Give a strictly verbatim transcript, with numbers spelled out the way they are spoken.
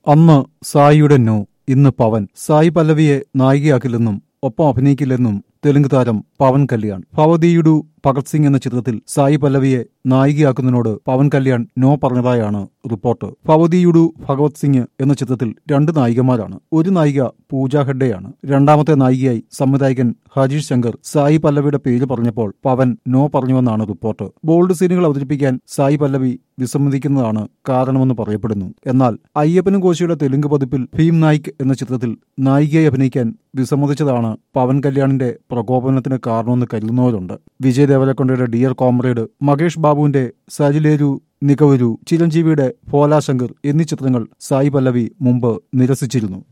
അന്ന് സായിയുടെ നോ, ഇന്ന് പവൻ. സായി പല്ലവിയെ നായികയാക്കില്ലെന്നും ഒപ്പം അഭിനയിക്കില്ലെന്നും തെലുങ്ക് താരം പവൻ കല്യാൺ. ഭവതിയുടു ഭഗത് സിംഗ് എന്ന ചിത്രത്തിൽ സായി പല്ലവിയെ നായികയാക്കുന്നതിനോട് പവൻ കല്യാൺ നോ പറഞ്ഞതായാണ് റിപ്പോർട്ട്. ഭവതിയുടു ഭഗവത് സിംഗ് എന്ന ചിത്രത്തിൽ രണ്ട് നായികമാരാണ്. ഒരു നായിക പൂജ ഹെഗ്ഡെയാണ്. രണ്ടാമത്തെ നായികയായി സംവിധായകൻ ഹരീഷ് ശങ്കർ സായി പല്ലവിയുടെ പേര് പറഞ്ഞപ്പോൾ പവൻ നോ പറഞ്ഞുവെന്നാണ് റിപ്പോർട്ട്. ബോൾഡ് സീനുകൾ അവതരിപ്പിക്കാൻ സായി പല്ലവി വിസമ്മതിക്കുന്നതാണ് കാരണമെന്ന് പറയപ്പെടുന്നു. എന്നാൽ അയ്യപ്പനും കോശിയുടെ തെലുങ്ക് പതിപ്പിൽ ഭീം നായിക് എന്ന ചിത്രത്തിൽ നായികയായി അഭിനയിക്കാൻ വിസമ്മതിച്ചതാണ് പവൻ കല്യാണിന്റെ പ്രകോപനത്തിന് കാരണമെന്ന് കരുതുന്നവരുണ്ട്. വിജയ് ദേവരക്കൊണ്ടയുടെ ഡിയർ കോമ്രേഡ്, മഹേഷ് ബാബുവിന്റെ സരിലേരു നികവരു, ചിരഞ്ജീവിയുടെ ഭോലാ ശങ്കർ എന്നീ ചിത്രങ്ങൾ സായി പല്ലവി മുമ്പ് നിരസിച്ചിരുന്നു.